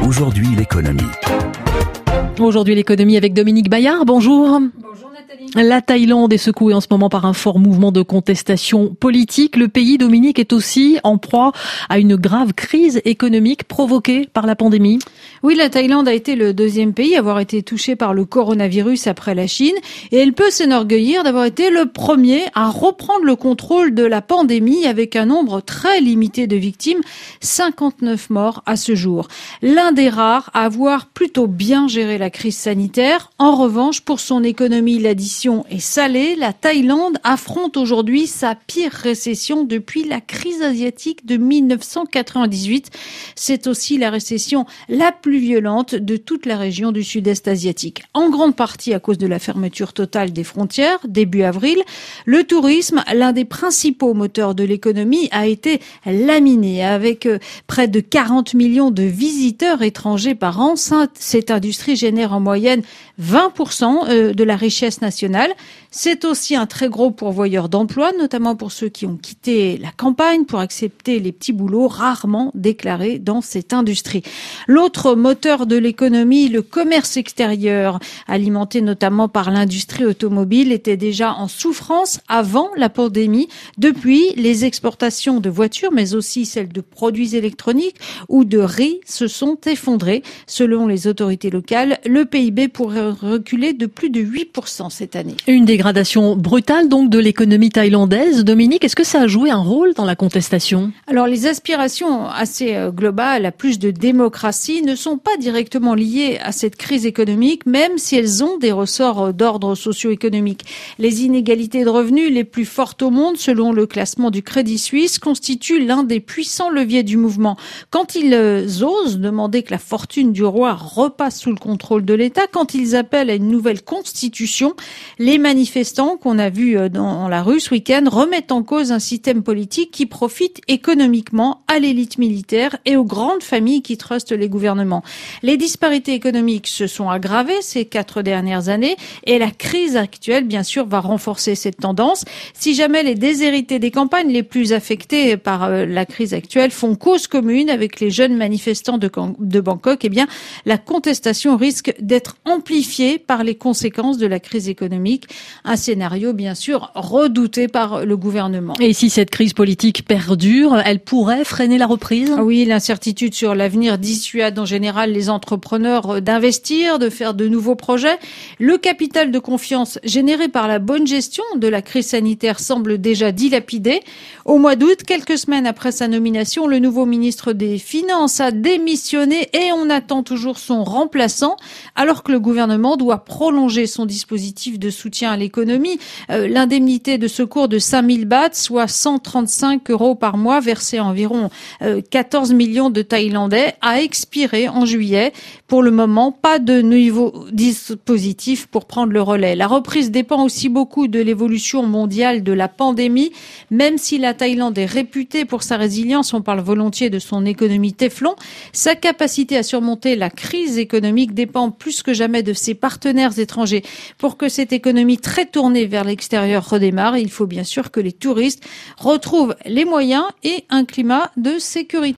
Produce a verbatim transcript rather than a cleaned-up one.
Aujourd'hui, l'économie. Aujourd'hui, l'économie avec Dominique Bayard. Bonjour. Bonjour Nathalie. La Thaïlande est secouée en ce moment par un fort mouvement de contestation politique. Le pays, Dominique, est aussi en proie à une grave crise économique provoquée par la pandémie. Oui, la Thaïlande a été le deuxième pays à avoir été touché par le coronavirus après la Chine. Et elle peut s'enorgueillir d'avoir été le premier à reprendre le contrôle de la pandémie avec un nombre très limité de victimes, cinquante-neuf morts à ce jour. L'un des rares à avoir plutôt bien géré la crise sanitaire. En revanche, pour son économie, l'addition est salée. La Thaïlande affronte aujourd'hui sa pire récession depuis la crise asiatique de mille neuf cent quatre-vingt-dix-huit. C'est aussi la récession la plus violente de toute la région du sud-est asiatique. En grande partie à cause de la fermeture totale des frontières, début avril. Le tourisme, l'un des principaux moteurs de l'économie, a été laminé avec près de quarante millions de visiteurs étrangers par an. Cette industrie génère en moyenne vingt pour cent de la richesse nationale. C'est aussi un très gros pourvoyeur d'emplois, notamment pour ceux qui ont quitté la campagne pour accepter les petits boulots rarement déclarés dans cette industrie. L'autre moteur de l'économie, le commerce extérieur, alimenté notamment par l'industrie automobile, était déjà en souffrance avant la pandémie. Depuis, les exportations de voitures, mais aussi celles de produits électroniques ou de riz, se sont effondrées. Selon les autorités locales, le P I B pourrait reculer de plus de huit pour cent cette année. Une dégradation brutale donc de l'économie thaïlandaise. Dominique, est-ce que ça a joué un rôle dans la contestation ? Alors les aspirations assez globales à plus de démocratie ne sont pas directement liées à cette crise économique, même si elles ont des ressorts d'ordre socio-économique. Les inégalités de revenus les plus fortes au monde, selon le classement du Crédit Suisse, constituent l'un des puissants leviers du mouvement. Quand ils osent demander que la fortune du roi repasse sous le contrôle de l'État, quand ils appellent à une nouvelle constitution, les manifestants qu'on a vus dans la rue ce week-end remettent en cause un système politique qui profite économiquement à l'élite militaire et aux grandes familles qui trustent les gouvernements. Les disparités économiques se sont aggravées ces quatre dernières années et la crise actuelle, bien sûr, va renforcer cette tendance. Si jamais les déshérités des campagnes les plus affectées par la crise actuelle font cause commune avec les jeunes manifestants de, de Bangkok, eh bien, la contestation risque d'être amplifiée par les conséquences de la crise économique. Un scénario, bien sûr, redouté par le gouvernement. Et si cette crise politique perdure, elle pourrait freiner la reprise ? Oui, l'incertitude sur l'avenir dissuade en général les entrepreneurs d'investir, de faire de nouveaux projets. Le capital de confiance généré par la bonne gestion de la crise sanitaire semble déjà dilapidé. Au mois d'août, quelques semaines après sa nomination, le nouveau ministre des Finances a démissionné et on attend toujours son remplaçant, alors que le gouvernement doit prolonger son dispositif de soutien à l'économie. Euh, l'indemnité de secours de cinq mille bahts, soit cent trente-cinq euros par mois, versée à environ euh, quatorze millions de Thaïlandais, a expiré en juillet. Pour le moment, pas de nouveau dispositif pour prendre le relais. La reprise dépend aussi beaucoup de l'évolution mondiale de la pandémie. Même si la Thaïlande est réputée pour sa résilience, on parle volontiers de son économie téflon, sa capacité à surmonter la crise économique dépend plus que jamais de ses partenaires étrangers. Pour que cette économie très tournée vers l'extérieur redémarre, il faut bien sûr que les touristes retrouvent les moyens et un climat de sécurité.